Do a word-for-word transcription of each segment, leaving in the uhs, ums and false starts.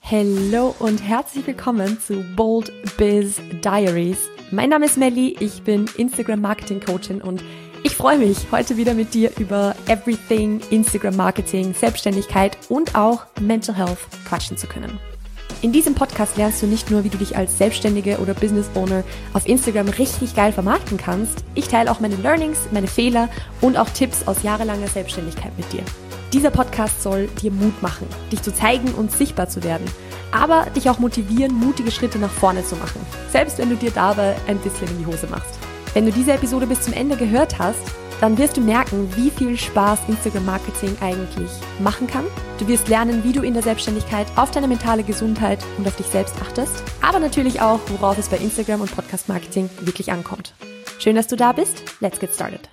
Hallo und herzlich willkommen zu Bold Biz Diaries. Mein Name ist Melli, ich bin Instagram Marketing Coachin und ich freue mich, heute wieder mit dir über Everything Instagram Marketing, Selbstständigkeit und auch Mental Health quatschen zu können. In diesem Podcast lernst du nicht nur, wie du dich als Selbstständige oder Business Owner auf Instagram richtig geil vermarkten kannst. Ich teile auch meine Learnings, meine Fehler und auch Tipps aus jahrelanger Selbstständigkeit mit dir. Dieser Podcast soll dir Mut machen, dich zu zeigen und sichtbar zu werden, aber dich auch motivieren, mutige Schritte nach vorne zu machen, selbst wenn du dir dabei ein bisschen in die Hose machst. Wenn du diese Episode bis zum Ende gehört hast, dann wirst du merken, wie viel Spaß Instagram-Marketing eigentlich machen kann. Du wirst lernen, wie du in der Selbstständigkeit auf deine mentale Gesundheit und auf dich selbst achtest, aber natürlich auch, worauf es bei Instagram und Podcast-Marketing wirklich ankommt. Schön, dass du da bist. Let's get started.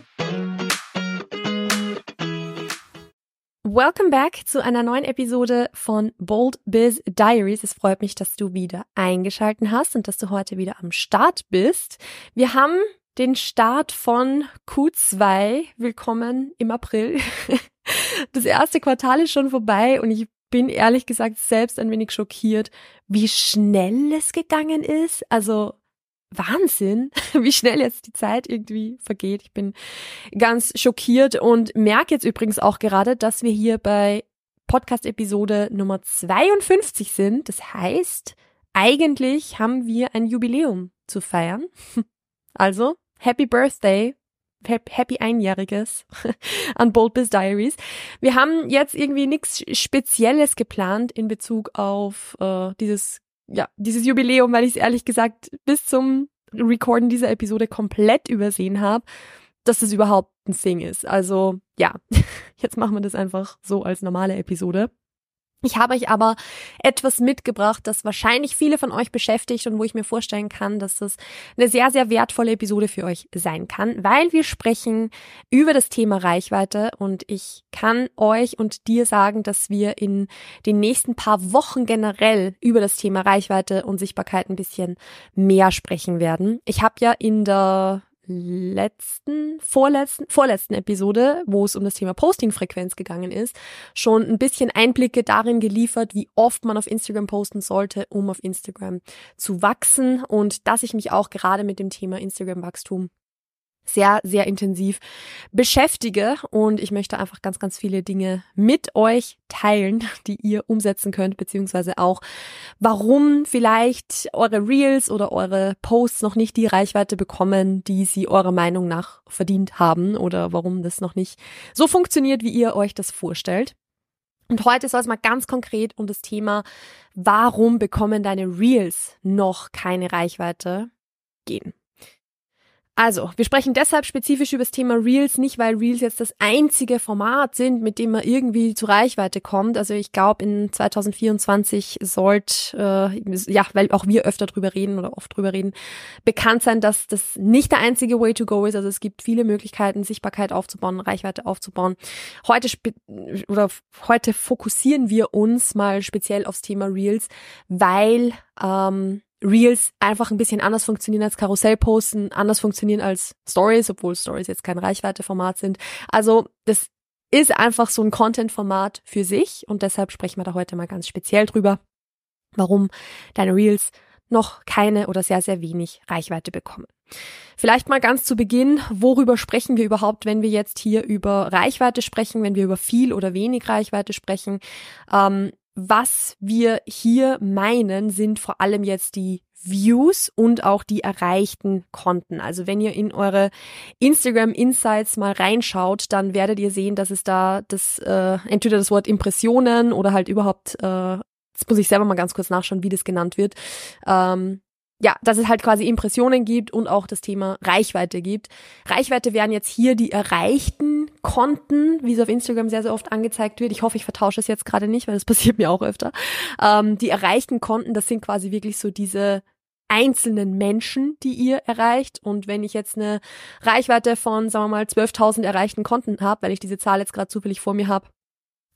Welcome back zu einer neuen Episode von Bold Biz Diaries. Es freut mich, dass du wieder eingeschaltet hast und dass du heute wieder am Start bist. Wir haben den Start von Q zwei. Willkommen im April. Das erste Quartal ist schon vorbei und ich bin ehrlich gesagt selbst ein wenig schockiert, wie schnell es gegangen ist. Also Wahnsinn, wie schnell jetzt die Zeit irgendwie vergeht. Ich bin ganz schockiert und merke jetzt übrigens auch gerade, dass wir hier bei Podcast-Episode Nummer zweiundfünfzig sind. Das heißt, eigentlich haben wir ein Jubiläum zu feiern. Also, Happy Birthday, Happy Einjähriges an Bold Biz Diaries. Wir haben jetzt irgendwie nichts Spezielles geplant in Bezug auf äh, dieses Ja, dieses Jubiläum, weil ich es ehrlich gesagt bis zum Recorden dieser Episode komplett übersehen habe, dass das überhaupt ein Thing ist. Also ja, jetzt machen wir das einfach so als normale Episode. Ich habe euch aber etwas mitgebracht, das wahrscheinlich viele von euch beschäftigt und wo ich mir vorstellen kann, dass das eine sehr, sehr wertvolle Episode für euch sein kann, weil wir sprechen über das Thema Reichweite und ich kann euch und dir sagen, dass wir in den nächsten paar Wochen generell über das Thema Reichweite und Sichtbarkeit ein bisschen mehr sprechen werden. Ich habe ja in der letzten, vorletzten, vorletzten Episode, wo es um das Thema Posting-Frequenz gegangen ist, schon ein bisschen Einblicke darin geliefert, wie oft man auf Instagram posten sollte, um auf Instagram zu wachsen und dass ich mich auch gerade mit dem Thema Instagram-Wachstum sehr, sehr intensiv beschäftige und ich möchte einfach ganz, ganz viele Dinge mit euch teilen, die ihr umsetzen könnt, beziehungsweise auch, warum vielleicht eure Reels oder eure Posts noch nicht die Reichweite bekommen, die sie eurer Meinung nach verdient haben oder warum das noch nicht so funktioniert, wie ihr euch das vorstellt. Und heute soll es mal ganz konkret um das Thema, warum bekommen deine Reels noch keine Reichweite gehen. Also, wir sprechen deshalb spezifisch über das Thema Reels, nicht weil Reels jetzt das einzige Format sind, mit dem man irgendwie zu Reichweite kommt. Also ich glaube, in zwanzig vierundzwanzig sollte, äh, ja, weil auch wir öfter drüber reden oder oft drüber reden, bekannt sein, dass das nicht der einzige Way to go ist. Also es gibt viele Möglichkeiten, Sichtbarkeit aufzubauen, Reichweite aufzubauen. Heute spe- oder heute fokussieren wir uns mal speziell aufs Thema Reels, weil ähm, Reels einfach ein bisschen anders funktionieren als Karussellposten, anders funktionieren als Stories, obwohl Stories jetzt kein Reichweiteformat sind. Also das ist einfach so ein Content-Format für sich und deshalb sprechen wir da heute mal ganz speziell drüber, warum deine Reels noch keine oder sehr, sehr wenig Reichweite bekommen. Vielleicht mal ganz zu Beginn, worüber sprechen wir überhaupt, wenn wir jetzt hier über Reichweite sprechen, wenn wir über viel oder wenig Reichweite sprechen. Ähm, Was wir hier meinen, sind vor allem jetzt die Views und auch die erreichten Konten. Also wenn ihr in eure Instagram Insights mal reinschaut, dann werdet ihr sehen, dass es da das äh, entweder das Wort Impressionen oder halt überhaupt, äh, jetzt muss ich selber mal ganz kurz nachschauen, wie das genannt wird, ähm, ja, dass es halt quasi Impressionen gibt und auch das Thema Reichweite gibt. Reichweite wären jetzt hier die erreichten Konten, wie es auf Instagram sehr, sehr oft angezeigt wird. Ich hoffe, ich vertausche es jetzt gerade nicht, weil das passiert mir auch öfter. Ähm, die erreichten Konten, das sind quasi wirklich so diese einzelnen Menschen, die ihr erreicht. Und wenn ich jetzt eine Reichweite von, sagen wir mal, zwölftausend erreichten Konten habe, weil ich diese Zahl jetzt gerade zufällig vor mir habe,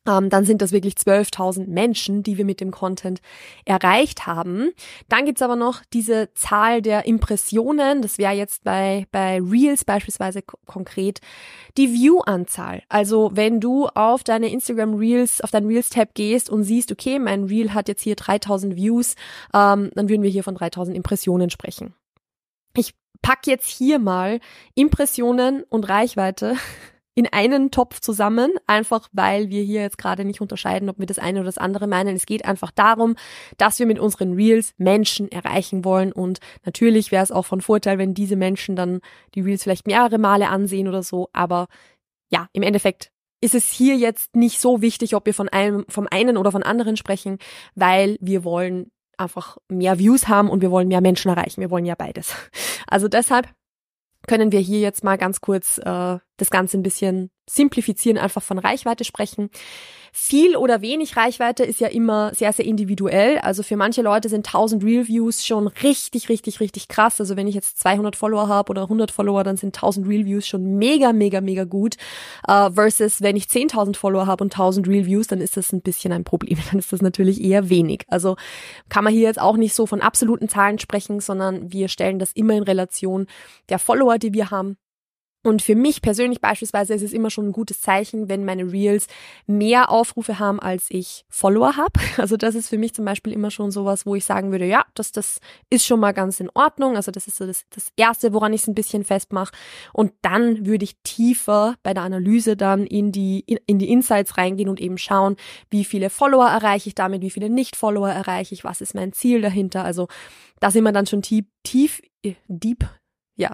Ähm, dann sind das wirklich zwölftausend Menschen, die wir mit dem Content erreicht haben. Dann gibt's aber noch diese Zahl der Impressionen. Das wäre jetzt bei, bei Reels beispielsweise k- konkret die View-Anzahl. Also wenn du auf deine Instagram Reels, auf deinen Reels-Tab gehst und siehst, okay, mein Reel hat jetzt hier dreitausend Views, ähm, dann würden wir hier von dreitausend Impressionen sprechen. Ich pack jetzt hier mal Impressionen und Reichweite in einen Topf zusammen, einfach weil wir hier jetzt gerade nicht unterscheiden, ob wir das eine oder das andere meinen. Es geht einfach darum, dass wir mit unseren Reels Menschen erreichen wollen und natürlich wäre es auch von Vorteil, wenn diese Menschen dann die Reels vielleicht mehrere Male ansehen oder so, aber ja, im Endeffekt ist es hier jetzt nicht so wichtig, ob wir von einem, vom einen oder von anderen sprechen, weil wir wollen einfach mehr Views haben und wir wollen mehr Menschen erreichen. Wir wollen ja beides. Also deshalb können wir hier jetzt mal ganz kurz äh, das Ganze ein bisschen simplifizieren, einfach von Reichweite sprechen. Viel oder wenig Reichweite ist ja immer sehr, sehr individuell. Also für manche Leute sind tausend Reel-Views schon richtig, richtig, richtig krass. Also wenn ich jetzt zweihundert Follower habe oder hundert Follower, dann sind tausend Reel-Views schon mega, mega, mega gut. Uh, versus wenn ich zehntausend Follower habe und tausend Reel-Views, dann ist das ein bisschen ein Problem. Dann ist das natürlich eher wenig. Also kann man hier jetzt auch nicht so von absoluten Zahlen sprechen, sondern wir stellen das immer in Relation der Follower, die wir haben. Und für mich persönlich beispielsweise ist es immer schon ein gutes Zeichen, wenn meine Reels mehr Aufrufe haben, als ich Follower habe. Also das ist für mich zum Beispiel immer schon sowas, wo ich sagen würde, ja, das, das ist schon mal ganz in Ordnung. Also das ist so das, das Erste, woran ich es ein bisschen festmache. Und dann würde ich tiefer bei der Analyse dann in die, in, in die Insights reingehen und eben schauen, wie viele Follower erreiche ich damit, wie viele Nicht-Follower erreiche ich, was ist mein Ziel dahinter. Also da sind wir dann schon tief, tief, deep, ja,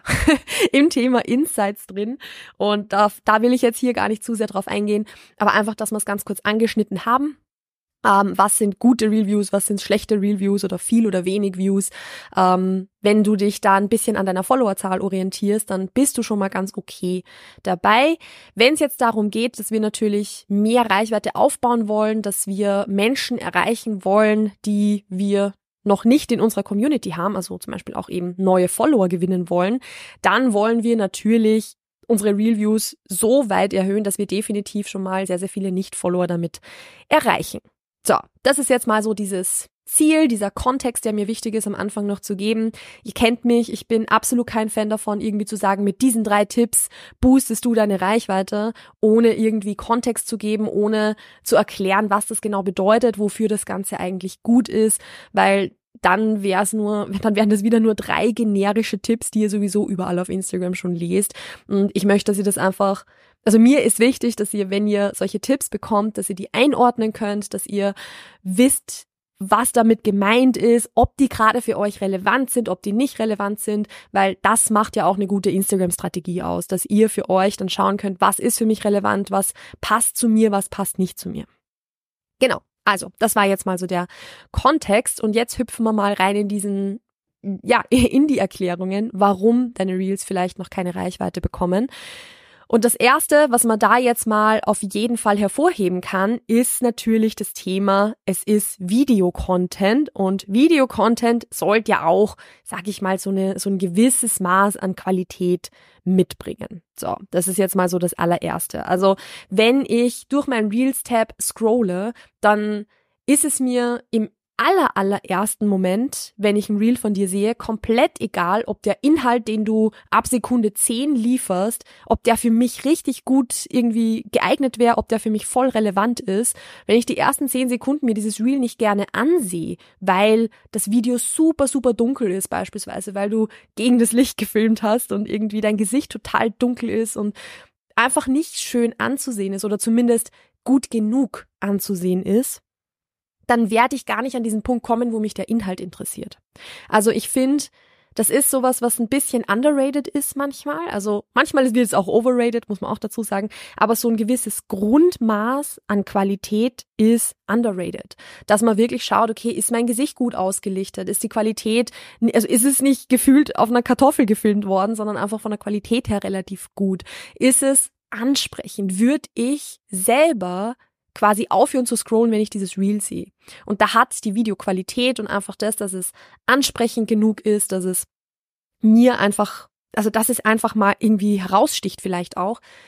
im Thema Insights drin und da, da will ich jetzt hier gar nicht zu sehr drauf eingehen, aber einfach, dass wir es ganz kurz angeschnitten haben. Ähm, was sind gute Reviews, was sind schlechte Reviews oder viel oder wenig Views. Ähm, wenn du dich da ein bisschen an deiner Followerzahl orientierst, dann bist du schon mal ganz okay dabei. Wenn es jetzt darum geht, dass wir natürlich mehr Reichweite aufbauen wollen, dass wir Menschen erreichen wollen, die wir noch nicht in unserer Community haben, also zum Beispiel auch eben neue Follower gewinnen wollen, dann wollen wir natürlich unsere Reel-Views so weit erhöhen, dass wir definitiv schon mal sehr, sehr viele Nicht-Follower damit erreichen. So, das ist jetzt mal so dieses Ziel, dieser Kontext, der mir wichtig ist, am Anfang noch zu geben. Ihr kennt mich, ich bin absolut kein Fan davon, irgendwie zu sagen, mit diesen drei Tipps boostest du deine Reichweite, ohne irgendwie Kontext zu geben, ohne zu erklären, was das genau bedeutet, wofür das Ganze eigentlich gut ist, weil dann wäre es nur, dann wären das wieder nur drei generische Tipps, die ihr sowieso überall auf Instagram schon lest. Und ich möchte, dass ihr das einfach, also mir ist wichtig, dass ihr, wenn ihr solche Tipps bekommt, dass ihr die einordnen könnt, dass ihr wisst, was damit gemeint ist, ob die gerade für euch relevant sind, ob die nicht relevant sind, weil das macht ja auch eine gute Instagram-Strategie aus, dass ihr für euch dann schauen könnt, was ist für mich relevant, was passt zu mir, was passt nicht zu mir. Genau, also das war jetzt mal so der Kontext und jetzt hüpfen wir mal rein in diesen, ja, in die Erklärungen, warum deine Reels vielleicht noch keine Reichweite bekommen. Und das Erste, was man da jetzt mal auf jeden Fall hervorheben kann, ist natürlich das Thema, es ist Videocontent und Videocontent sollte ja auch, sag ich mal, so eine so ein gewisses Maß an Qualität mitbringen. So, das ist jetzt mal so das allererste. Also, wenn ich durch meinen Reels-Tab scrolle, dann ist es mir im aller, allerersten Moment, wenn ich ein Reel von dir sehe, komplett egal, ob der Inhalt, den du ab Sekunde zehn lieferst, ob der für mich richtig gut irgendwie geeignet wäre, ob der für mich voll relevant ist. Wenn ich die ersten zehn Sekunden mir dieses Reel nicht gerne ansehe, weil das Video super, super dunkel ist beispielsweise, weil du gegen das Licht gefilmt hast und irgendwie dein Gesicht total dunkel ist und einfach nicht schön anzusehen ist oder zumindest gut genug anzusehen ist, dann werde ich gar nicht an diesen Punkt kommen, wo mich der Inhalt interessiert. Also ich finde, das ist sowas, was ein bisschen underrated ist manchmal. Also manchmal wird es auch overrated, muss man auch dazu sagen. Aber so ein gewisses Grundmaß an Qualität ist underrated. Dass man wirklich schaut, okay, ist mein Gesicht gut ausgelichtet? Ist die Qualität, also ist es nicht gefühlt auf einer Kartoffel gefilmt worden, sondern einfach von der Qualität her relativ gut? Ist es ansprechend? Würde ich selber quasi aufhören zu scrollen, wenn ich dieses Reel sehe. Und da hat die Videoqualität und einfach das, dass es ansprechend genug ist, dass es mir einfach, also dass es einfach mal irgendwie heraussticht vielleicht auch,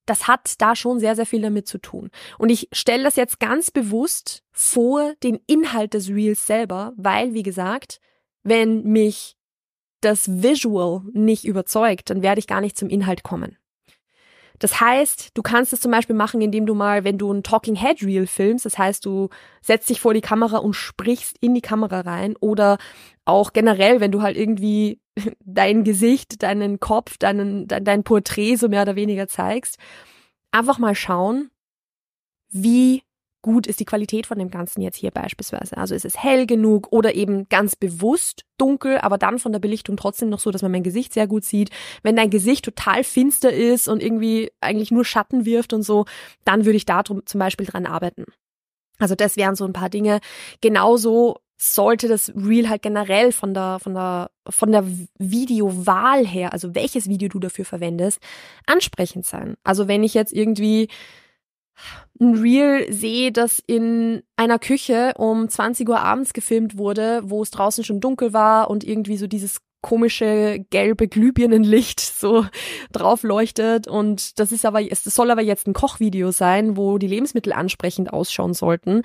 das hat da schon sehr, sehr viel damit zu tun. Und ich stelle das jetzt ganz bewusst vor den Inhalt des Reels selber, weil, wie gesagt, wenn mich das Visual nicht überzeugt, dann werde ich gar nicht zum Inhalt kommen. Das heißt, du kannst es zum Beispiel machen, indem du mal, wenn du ein Talking Head Reel filmst, das heißt, du setzt dich vor die Kamera und sprichst in die Kamera rein, oder auch generell, wenn du halt irgendwie dein Gesicht, deinen Kopf, deinen, dein, dein Porträt so mehr oder weniger zeigst, einfach mal schauen, wie gut ist die Qualität von dem Ganzen jetzt hier beispielsweise. Also ist es hell genug oder eben ganz bewusst dunkel, aber dann von der Belichtung trotzdem noch so, dass man mein Gesicht sehr gut sieht. Wenn dein Gesicht total finster ist und irgendwie eigentlich nur Schatten wirft und so, dann würde ich da drum, zum Beispiel dran arbeiten. Also das wären so ein paar Dinge. Genauso sollte das Reel halt generell von der, von der, von der Videowahl her, also welches Video du dafür verwendest, ansprechend sein. Also wenn ich jetzt irgendwie ein Reel sehe, das in einer Küche um zwanzig Uhr abends gefilmt wurde, wo es draußen schon dunkel war und irgendwie so dieses komische gelbe Glühbirnenlicht so drauf leuchtet, und das ist aber, es soll aber jetzt ein Kochvideo sein, wo die Lebensmittel ansprechend ausschauen sollten,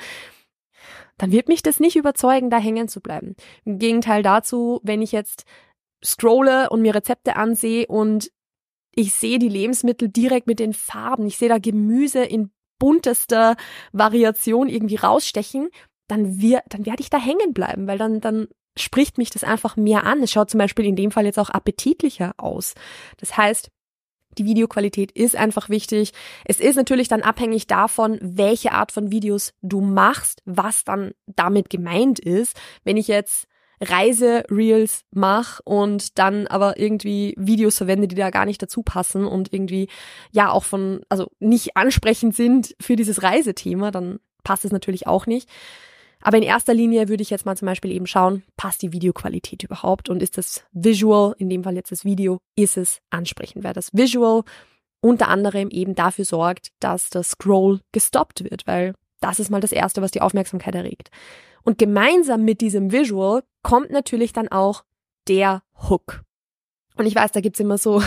dann wird mich das nicht überzeugen, da hängen zu bleiben. Im Gegenteil dazu, wenn ich jetzt scrolle und mir Rezepte ansehe und ich sehe die Lebensmittel direkt mit den Farben, ich sehe da Gemüse in buntester Variation irgendwie rausstechen, dann, wir, dann werde ich da hängen bleiben, weil dann, dann spricht mich das einfach mehr an. Es schaut zum Beispiel in dem Fall jetzt auch appetitlicher aus. Das heißt, die Videoqualität ist einfach wichtig. Es ist natürlich dann abhängig davon, welche Art von Videos du machst, was dann damit gemeint ist. Wenn ich jetzt Reise-Reels mache und dann aber irgendwie Videos verwende, die da gar nicht dazu passen und irgendwie ja auch von, also nicht ansprechend sind für dieses Reisethema, dann passt es natürlich auch nicht. Aber in erster Linie würde ich jetzt mal zum Beispiel eben schauen, passt die Videoqualität überhaupt und ist das Visual, in dem Fall jetzt das Video, ist es ansprechend, weil das Visual unter anderem eben dafür sorgt, dass das Scroll gestoppt wird, weil das ist mal das Erste, was die Aufmerksamkeit erregt. Und gemeinsam mit diesem Visual kommt natürlich dann auch der Hook. Und ich weiß, da gibt's immer so,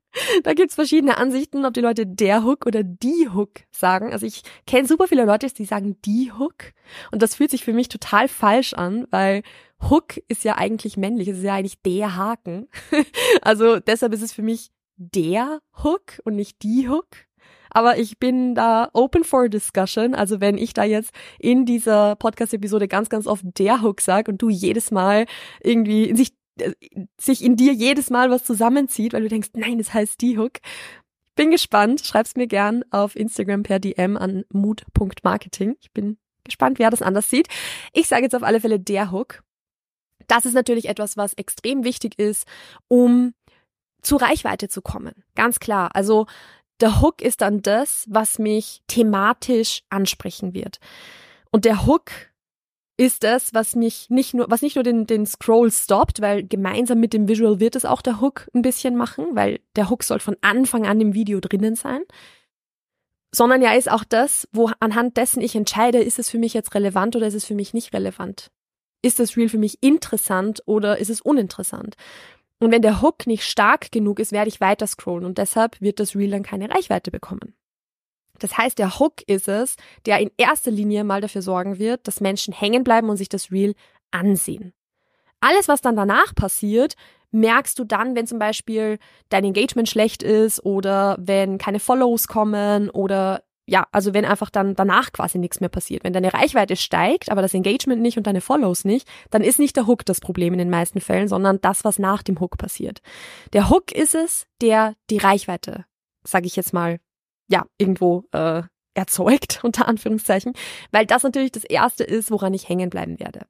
da gibt's verschiedene Ansichten, ob die Leute der Hook oder die Hook sagen. Also ich kenne super viele Leute, die sagen die Hook. Und das fühlt sich für mich total falsch an, weil Hook ist ja eigentlich männlich, es ist ja eigentlich der Haken. Also deshalb ist es für mich der Hook und nicht die Hook. Aber ich bin da open for discussion. Also wenn ich da jetzt in dieser Podcast-Episode ganz, ganz oft der Hook sage und du jedes Mal irgendwie sich, sich in dir jedes Mal was zusammenzieht, weil du denkst, nein, das heißt die Hook. Bin gespannt. Schreib's mir gern auf Instagram per D M an mood punkt marketing. Ich bin gespannt, wer das anders sieht. Ich sage jetzt auf alle Fälle der Hook. Das ist natürlich etwas, was extrem wichtig ist, um zur Reichweite zu kommen. Ganz klar. Also der Hook ist dann das, was mich thematisch ansprechen wird. Und der Hook ist das, was mich nicht nur, was nicht nur den, den Scroll stoppt, weil gemeinsam mit dem Visual wird es auch der Hook ein bisschen machen, weil der Hook soll von Anfang an im Video drinnen sein. Sondern ja ist auch das, wo anhand dessen ich entscheide, ist es für mich jetzt relevant oder ist es für mich nicht relevant? Ist das Reel für mich interessant oder ist es uninteressant? Und wenn der Hook nicht stark genug ist, werde ich weiter scrollen und deshalb wird das Reel dann keine Reichweite bekommen. Das heißt, der Hook ist es, der in erster Linie mal dafür sorgen wird, dass Menschen hängen bleiben und sich das Reel ansehen. Alles, was dann danach passiert, merkst du dann, wenn zum Beispiel dein Engagement schlecht ist oder wenn keine Follows kommen oder ja, also wenn einfach dann danach quasi nichts mehr passiert. Wenn deine Reichweite steigt, aber das Engagement nicht und deine Follows nicht, dann ist nicht der Hook das Problem in den meisten Fällen, sondern das, was nach dem Hook passiert. Der Hook ist es, der die Reichweite, sage ich jetzt mal, ja, irgendwo äh, erzeugt, unter Anführungszeichen, weil das natürlich das Erste ist, woran ich hängen bleiben werde.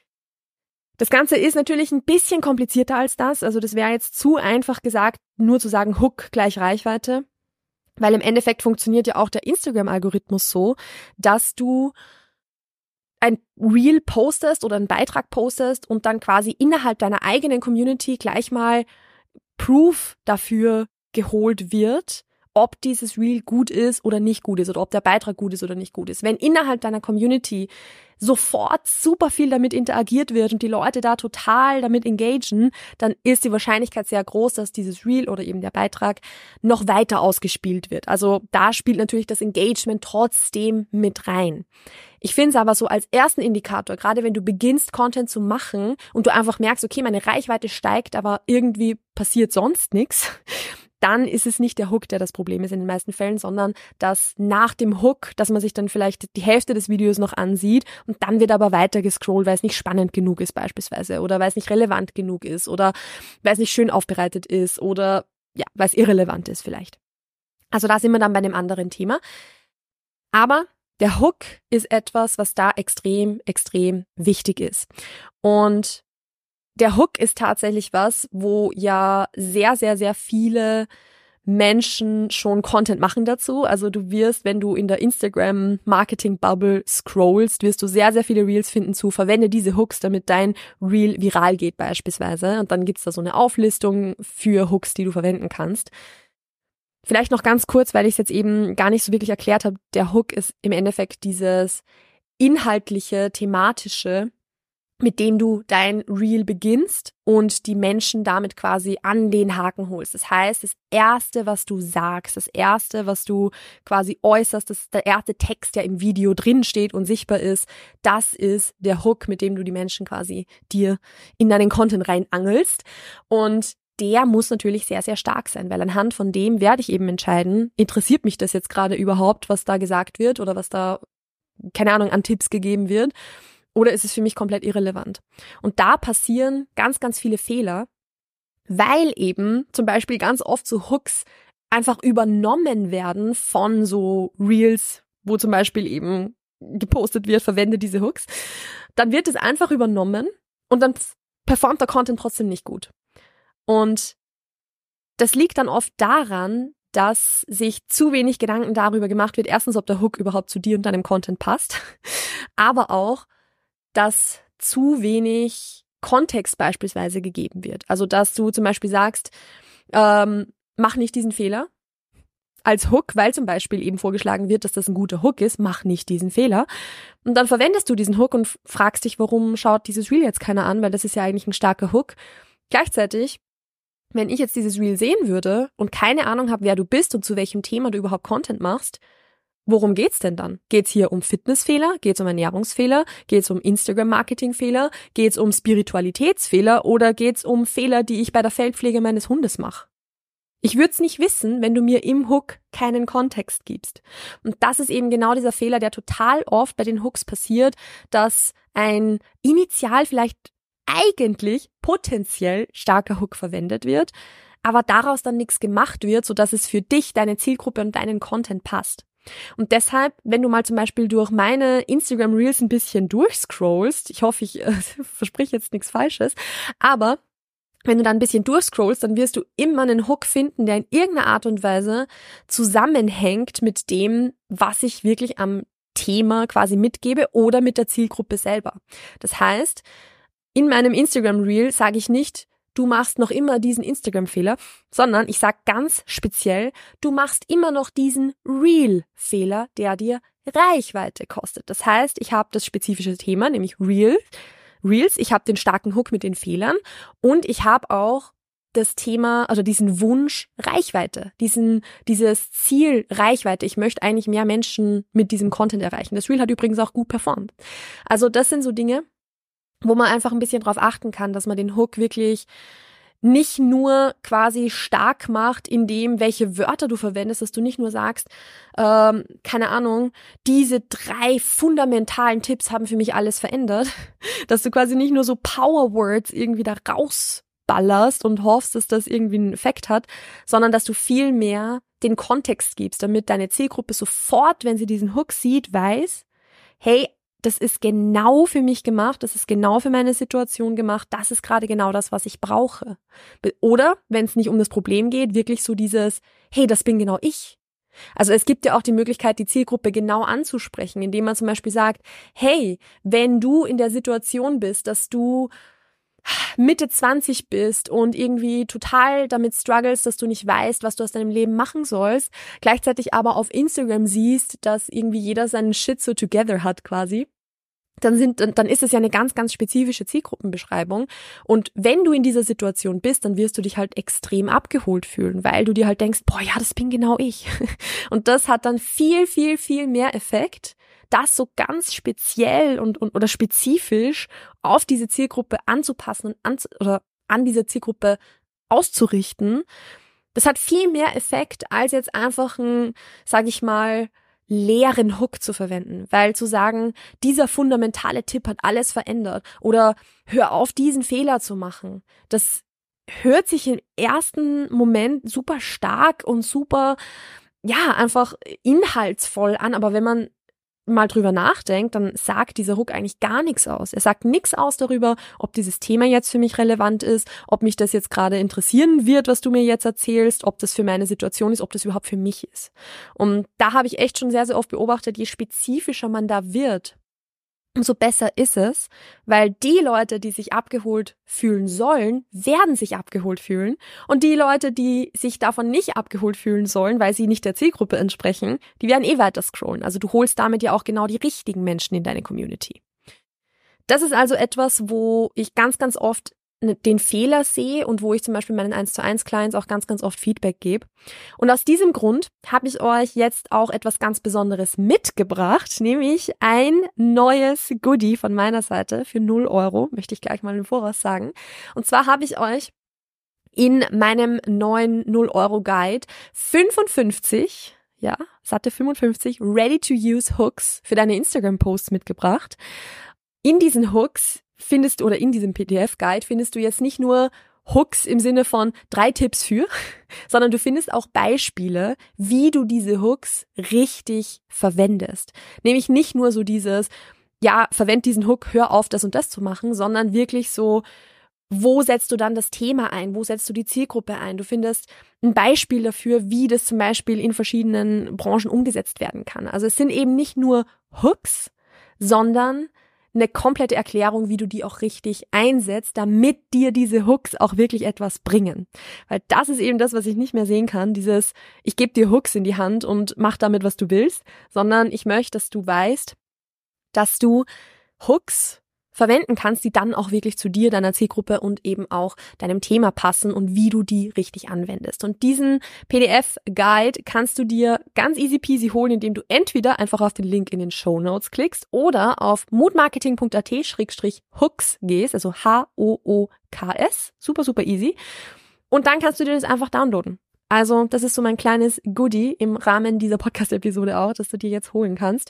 Das Ganze ist natürlich ein bisschen komplizierter als das, also das wäre jetzt zu einfach gesagt, nur zu sagen Hook gleich Reichweite. Weil im Endeffekt funktioniert ja auch der Instagram-Algorithmus so, dass du ein Reel postest oder einen Beitrag postest und dann quasi innerhalb deiner eigenen Community gleich mal Proof dafür geholt wird, ob dieses Reel gut ist oder nicht gut ist oder ob der Beitrag gut ist oder nicht gut ist. Wenn innerhalb deiner Community sofort super viel damit interagiert wird und die Leute da total damit engagen, dann ist die Wahrscheinlichkeit sehr groß, dass dieses Reel oder eben der Beitrag noch weiter ausgespielt wird. Also da spielt natürlich das Engagement trotzdem mit rein. Ich finde es aber so als ersten Indikator, gerade wenn du beginnst, Content zu machen und du einfach merkst, okay, meine Reichweite steigt, aber irgendwie passiert sonst nichts, dann ist es nicht der Hook, der das Problem ist in den meisten Fällen, sondern dass nach dem Hook, dass man sich dann vielleicht die Hälfte des Videos noch ansieht und dann wird aber weiter gescrollt, weil es nicht spannend genug ist beispielsweise oder weil es nicht relevant genug ist oder weil es nicht schön aufbereitet ist oder ja, weil es irrelevant ist vielleicht. Also da sind wir dann bei einem anderen Thema. Aber der Hook ist etwas, was da extrem, extrem wichtig ist. Und der Hook ist tatsächlich was, wo ja sehr, sehr, sehr viele Menschen schon Content machen dazu. Also du wirst, wenn du in der Instagram-Marketing-Bubble scrollst, wirst du sehr, sehr viele Reels finden zu, verwende diese Hooks, damit dein Reel viral geht beispielsweise. Und dann gibt's da so eine Auflistung für Hooks, die du verwenden kannst. Vielleicht noch ganz kurz, weil ich es jetzt eben gar nicht so wirklich erklärt habe. Der Hook ist im Endeffekt dieses inhaltliche, thematische, mit dem du dein Reel beginnst und die Menschen damit quasi an den Haken holst. Das heißt, das Erste, was du sagst, das Erste, was du quasi äußerst, das ist der erste Text, der im Video drin steht und sichtbar ist, das ist der Hook, mit dem du die Menschen quasi dir in deinen Content reinangelst. Und der muss natürlich sehr, sehr stark sein, weil anhand von dem werde ich eben entscheiden, interessiert mich das jetzt gerade überhaupt, was da gesagt wird oder was da, keine Ahnung, an Tipps gegeben wird. Oder ist es für mich komplett irrelevant? Und da passieren ganz, ganz viele Fehler, weil eben zum Beispiel ganz oft so Hooks einfach übernommen werden von so Reels, wo zum Beispiel eben gepostet wird, verwende diese Hooks. Dann wird es einfach übernommen und dann performt der Content trotzdem nicht gut. Und das liegt dann oft daran, dass sich zu wenig Gedanken darüber gemacht wird, erstens, ob der Hook überhaupt zu dir und deinem Content passt, aber auch, dass zu wenig Kontext beispielsweise gegeben wird. Also, dass du zum Beispiel sagst, ähm, mach nicht diesen Fehler als Hook, weil zum Beispiel eben vorgeschlagen wird, dass das ein guter Hook ist, mach nicht diesen Fehler. Und dann verwendest du diesen Hook und fragst dich, warum schaut dieses Reel jetzt keiner an, weil das ist ja eigentlich ein starker Hook. Gleichzeitig, wenn ich jetzt dieses Reel sehen würde und keine Ahnung habe, wer du bist und zu welchem Thema du überhaupt Content machst, worum geht's denn dann? Geht's hier um Fitnessfehler? Geht's um Ernährungsfehler? Geht's um Instagram-Marketing-Fehler? Geht's um Spiritualitätsfehler? Oder geht's um Fehler, die ich bei der Feldpflege meines Hundes mache? Ich würde es nicht wissen, wenn du mir im Hook keinen Kontext gibst. Und das ist eben genau dieser Fehler, der total oft bei den Hooks passiert, dass ein initial vielleicht eigentlich potenziell starker Hook verwendet wird, aber daraus dann nichts gemacht wird, sodass es für dich, deine Zielgruppe und deinen Content passt. Und deshalb, wenn du mal zum Beispiel durch meine Instagram Reels ein bisschen durchscrollst, ich hoffe, ich äh, verspreche jetzt nichts Falsches, aber wenn du da ein bisschen durchscrollst, dann wirst du immer einen Hook finden, der in irgendeiner Art und Weise zusammenhängt mit dem, was ich wirklich am Thema quasi mitgebe oder mit der Zielgruppe selber. Das heißt, in meinem Instagram Reel sage ich nicht, du machst noch immer diesen Instagram-Fehler, sondern ich sage ganz speziell, du machst immer noch diesen Reel-Fehler, der dir Reichweite kostet. Das heißt, ich habe das spezifische Thema, nämlich Reel, Reels, ich habe den starken Hook mit den Fehlern und ich habe auch das Thema, also diesen Wunsch Reichweite, diesen dieses Ziel Reichweite. Ich möchte eigentlich mehr Menschen mit diesem Content erreichen. Das Reel hat übrigens auch gut performt. Also das sind so Dinge, wo man einfach ein bisschen drauf achten kann, dass man den Hook wirklich nicht nur quasi stark macht in dem, welche Wörter du verwendest, dass du nicht nur sagst, ähm, keine Ahnung, diese drei fundamentalen Tipps haben für mich alles verändert, dass du quasi nicht nur so Powerwords irgendwie da rausballerst und hoffst, dass das irgendwie einen Effekt hat, sondern dass du viel mehr den Kontext gibst, damit deine Zielgruppe sofort, wenn sie diesen Hook sieht, weiß, hey, das ist genau für mich gemacht, das ist genau für meine Situation gemacht, das ist gerade genau das, was ich brauche. Oder, wenn es nicht um das Problem geht, wirklich so dieses, hey, das bin genau ich. Also es gibt ja auch die Möglichkeit, die Zielgruppe genau anzusprechen, indem man zum Beispiel sagt, hey, wenn du in der Situation bist, dass du Mitte zwanzig bist und irgendwie total damit struggles, dass du nicht weißt, was du aus deinem Leben machen sollst, gleichzeitig aber auf Instagram siehst, dass irgendwie jeder seinen Shit so together hat quasi, dann sind, dann ist es ja eine ganz, ganz spezifische Zielgruppenbeschreibung. Und wenn du in dieser Situation bist, dann wirst du dich halt extrem abgeholt fühlen, weil du dir halt denkst, boah, ja, das bin genau ich. Und das hat dann viel, viel, viel mehr Effekt, das so ganz speziell und, und oder spezifisch auf diese Zielgruppe anzupassen und an, oder an diese Zielgruppe auszurichten. Das hat viel mehr Effekt, als jetzt einfach ein, sage ich mal, leeren Hook zu verwenden, weil zu sagen, dieser fundamentale Tipp hat alles verändert oder hör auf, diesen Fehler zu machen, das hört sich im ersten Moment super stark und super, ja, einfach inhaltsvoll an, aber wenn man mal drüber nachdenkt, dann sagt dieser Hook eigentlich gar nichts aus. Er sagt nichts aus darüber, ob dieses Thema jetzt für mich relevant ist, ob mich das jetzt gerade interessieren wird, was du mir jetzt erzählst, ob das für meine Situation ist, ob das überhaupt für mich ist. Und da habe ich echt schon sehr, sehr oft beobachtet, je spezifischer man da wird, umso besser ist es, weil die Leute, die sich abgeholt fühlen sollen, werden sich abgeholt fühlen. Und die Leute, die sich davon nicht abgeholt fühlen sollen, weil sie nicht der Zielgruppe entsprechen, die werden eh weiter scrollen. Also du holst damit ja auch genau die richtigen Menschen in deine Community. Das ist also etwas, wo ich ganz, ganz oft den Fehler sehe und wo ich zum Beispiel meinen eins zu eins Clients auch ganz, ganz oft Feedback gebe. Und aus diesem Grund habe ich euch jetzt auch etwas ganz Besonderes mitgebracht, nämlich ein neues Goodie von meiner Seite für null Euro, möchte ich gleich mal im Voraus sagen. Und zwar habe ich euch in meinem neuen null Euro Guide fünfundfünfzig, ja, satte fünfundfünfzig Ready-to-Use Hooks für deine Instagram-Posts mitgebracht. In diesen Hooks findest du, oder in diesem P D F-Guide findest du jetzt nicht nur Hooks im Sinne von drei Tipps für, sondern du findest auch Beispiele, wie du diese Hooks richtig verwendest. Nämlich nicht nur so dieses, ja, verwend diesen Hook, hör auf, das und das zu machen, sondern wirklich so, wo setzt du dann das Thema ein? Wo setzt du die Zielgruppe ein? Du findest ein Beispiel dafür, wie das zum Beispiel in verschiedenen Branchen umgesetzt werden kann. Also es sind eben nicht nur Hooks, sondern eine komplette Erklärung, wie du die auch richtig einsetzt, damit dir diese Hooks auch wirklich etwas bringen. Weil das ist eben das, was ich nicht mehr sehen kann, dieses, ich gebe dir Hooks in die Hand und mach damit, was du willst, sondern ich möchte, dass du weißt, dass du Hooks verwenden kannst, die dann auch wirklich zu dir, deiner Zielgruppe und eben auch deinem Thema passen und wie du die richtig anwendest. Und diesen P D F-Guide kannst du dir ganz easy peasy holen, indem du entweder einfach auf den Link in den Shownotes klickst oder auf moodmarketing.at schrägstrich hooks gehst, also H O O K S, super, super easy. Und dann kannst du dir das einfach downloaden. Also das ist so mein kleines Goodie im Rahmen dieser Podcast-Episode auch, dass du dir jetzt holen kannst.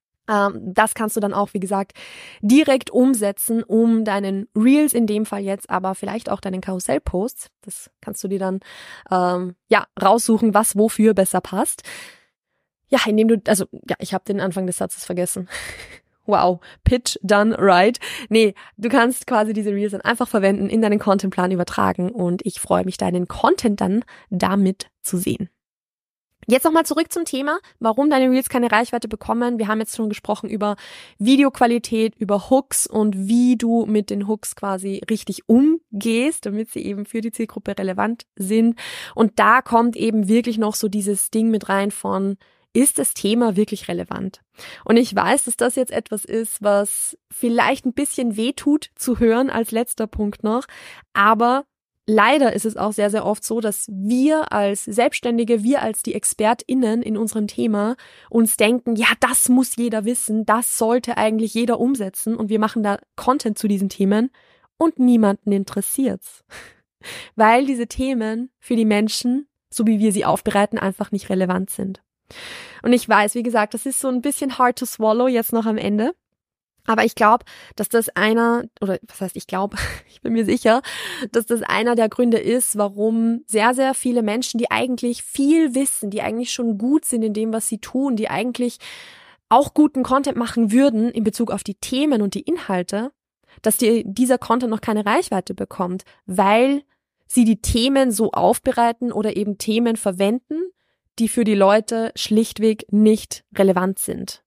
Das kannst du dann auch, wie gesagt, direkt umsetzen, um deinen Reels in dem Fall jetzt, aber vielleicht auch deinen Karussell-Posts. Das kannst du dir dann ähm, ja raussuchen, was wofür besser passt. Ja, indem du, also ja, ich habe den Anfang des Satzes vergessen. Wow, Pitch done right. Nee, du kannst quasi diese Reels dann einfach verwenden, in deinen Contentplan übertragen und ich freue mich, deinen Content dann damit zu sehen. Jetzt nochmal zurück zum Thema, warum deine Reels keine Reichweite bekommen. Wir haben jetzt schon gesprochen über Videoqualität, über Hooks und wie du mit den Hooks quasi richtig umgehst, damit sie eben für die Zielgruppe relevant sind. Und da kommt eben wirklich noch so dieses Ding mit rein von, ist das Thema wirklich relevant? Und ich weiß, dass das jetzt etwas ist, was vielleicht ein bisschen wehtut zu hören als letzter Punkt noch, aber leider ist es auch sehr, sehr oft so, dass wir als Selbstständige, wir als die ExpertInnen in unserem Thema uns denken, ja, das muss jeder wissen, das sollte eigentlich jeder umsetzen und wir machen da Content zu diesen Themen und niemanden interessiert's. Weil diese Themen für die Menschen, so wie wir sie aufbereiten, einfach nicht relevant sind. Und ich weiß, wie gesagt, das ist so ein bisschen hard to swallow jetzt noch am Ende. Aber ich glaube, dass das einer, oder was heißt ich glaube, ich bin mir sicher, dass das einer der Gründe ist, warum sehr, sehr viele Menschen, die eigentlich viel wissen, die eigentlich schon gut sind in dem, was sie tun, die eigentlich auch guten Content machen würden in Bezug auf die Themen und die Inhalte, dass die, dieser Content noch keine Reichweite bekommt, weil sie die Themen so aufbereiten oder eben Themen verwenden, die für die Leute schlichtweg nicht relevant sind.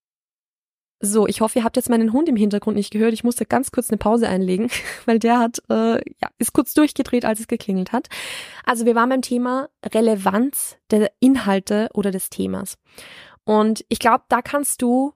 So, ich hoffe, ihr habt jetzt meinen Hund im Hintergrund nicht gehört. Ich musste ganz kurz eine Pause einlegen, weil der hat, äh, ja, ist kurz durchgedreht, als es geklingelt hat. Also wir waren beim Thema Relevanz der Inhalte oder des Themas. Und ich glaube, da kannst du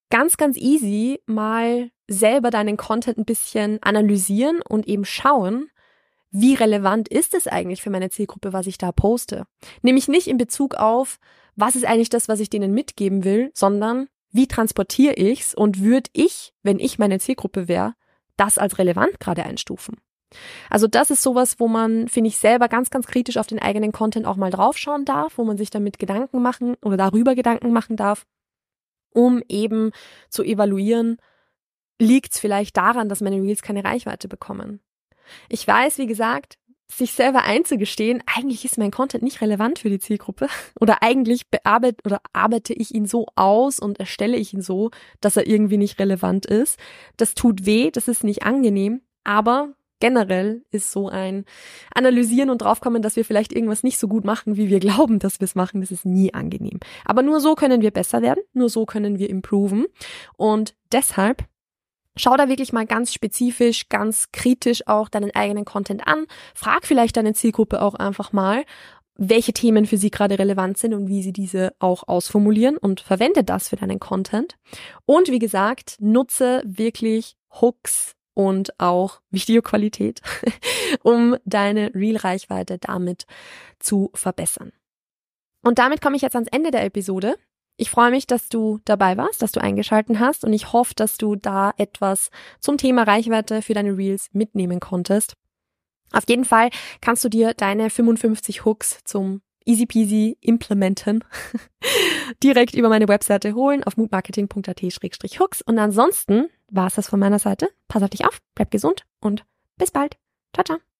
ganz, ganz easy mal selber deinen Content ein bisschen analysieren und eben schauen, wie relevant ist es eigentlich für meine Zielgruppe, was ich da poste. Nämlich nicht in Bezug auf, was ist eigentlich das, was ich denen mitgeben will, sondern wie transportiere ich's und würde ich, wenn ich meine Zielgruppe wäre, das als relevant gerade einstufen. Also das ist sowas, wo man, finde ich, selber ganz, ganz kritisch auf den eigenen Content auch mal draufschauen darf, wo man sich damit Gedanken machen oder darüber Gedanken machen darf, um eben zu evaluieren, liegt es vielleicht daran, dass meine Reels keine Reichweite bekommen. Ich weiß, wie gesagt, sich selber einzugestehen, eigentlich ist mein Content nicht relevant für die Zielgruppe oder eigentlich bearbeite oder arbeite ich ihn so aus und erstelle ich ihn so, dass er irgendwie nicht relevant ist. Das tut weh, das ist nicht angenehm, aber generell ist so ein Analysieren und draufkommen, dass wir vielleicht irgendwas nicht so gut machen, wie wir glauben, dass wir es machen, das ist nie angenehm. Aber nur so können wir besser werden, nur so können wir improven und deshalb schau da wirklich mal ganz spezifisch, ganz kritisch auch deinen eigenen Content an. Frag vielleicht deine Zielgruppe auch einfach mal, welche Themen für sie gerade relevant sind und wie sie diese auch ausformulieren und verwende das für deinen Content. Und wie gesagt, nutze wirklich Hooks und auch Videoqualität, um deine Reel-Reichweite damit zu verbessern. Und damit komme ich jetzt ans Ende der Episode. Ich freue mich, dass du dabei warst, dass du eingeschalten hast und ich hoffe, dass du da etwas zum Thema Reichweite für deine Reels mitnehmen konntest. Auf jeden Fall kannst du dir deine fünfundfünfzig Hooks zum easy peasy implementen direkt über meine Webseite holen auf moodmarketing punkt a t slash hooks und ansonsten war es das von meiner Seite. Pass auf dich auf, bleib gesund und bis bald. Ciao, ciao.